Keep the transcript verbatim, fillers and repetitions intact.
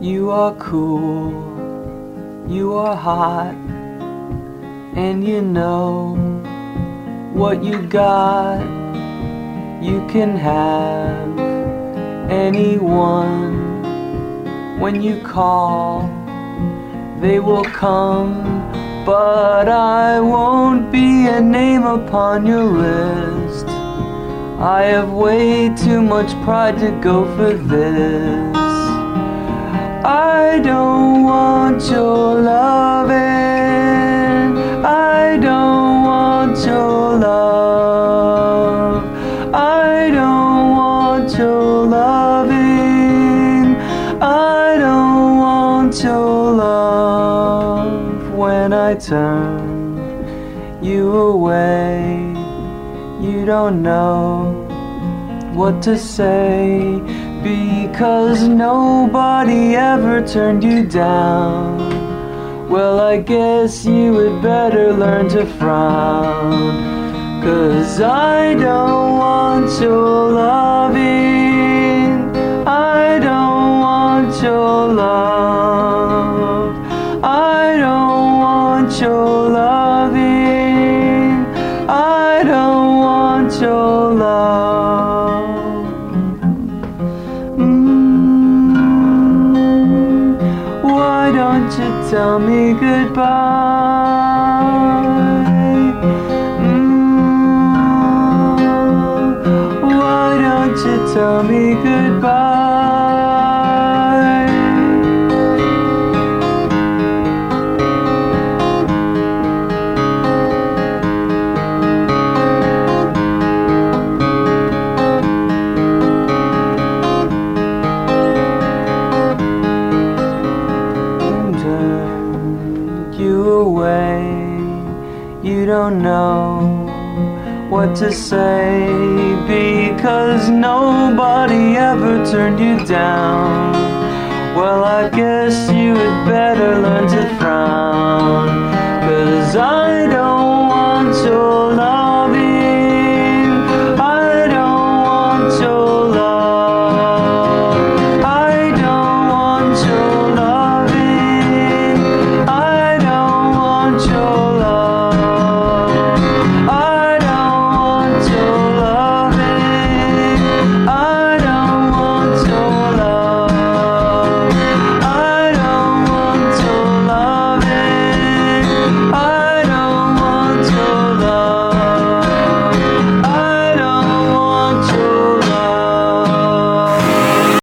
You are cool, you are hot, and you know what you got. You can have anyone. When you call, they will come, but I won't be a name upon your list. I have way too much pride to go for this. I don't want your loving, I don't want your love, I don't want your loving, I don't want your love. When I turn you away, you don't know what to say, because nobody ever turned you down. Well, I guess you would better learn to frown, 'cause I don't want your loving, I don't want your love, I don't want your loving, I don't want your love. Why don't you tell me goodbye? Mm, why don't you tell me goodbye? You away, you don't know what to say, because nobody ever turned you down. Well, I guess you had better learn to